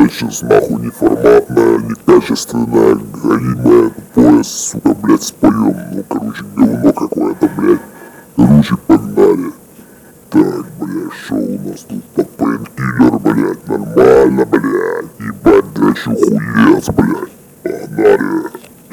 сейчас нахуй неформатное, некачественное аниме тупое, сука, блядь, споем. Ну, короче, говно какое-то, блядь. Короче, погнали. Так, блядь, что у нас тут? Так, пейнкиллер, блядь, нормально, блядь. Ебать, дрочу хуец, блядь. Погнали.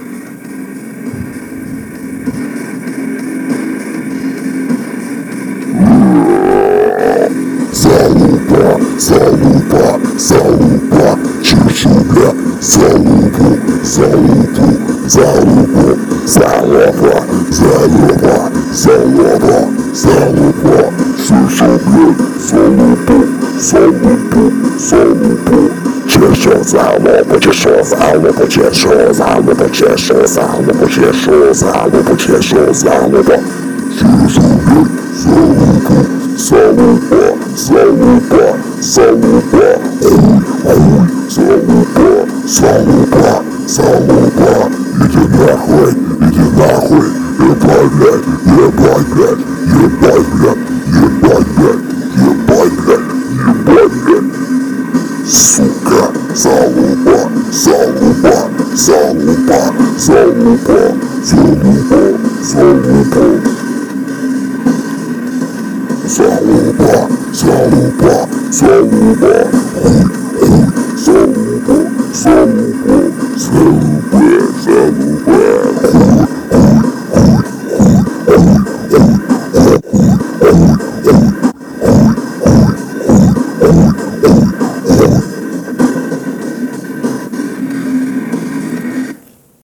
Залупа, залупа, залупа, чучу, бля, залупу, залупу, залупу, залупа, залупа, залупа, залупа, чучу, бля, залупу, залупу, залупу, чешу, залупу, чешу, залупу, чешу, залупу, чешу, залупу, чешу, залупу, чешу, залупу, чешу, бля, залупу. Залупа, залупа, залупа, хуй, хуй, залупа, залупа, залупа, иди нахуй, ебать, блядь, ебать, блядь, ебать, блядь, ебать, блядь, ебать, блядь, ебать, блядь, сука, залупа, залупа, залупа, залупа, залупа, залупа. Залупа, залупа, залупа, хуй,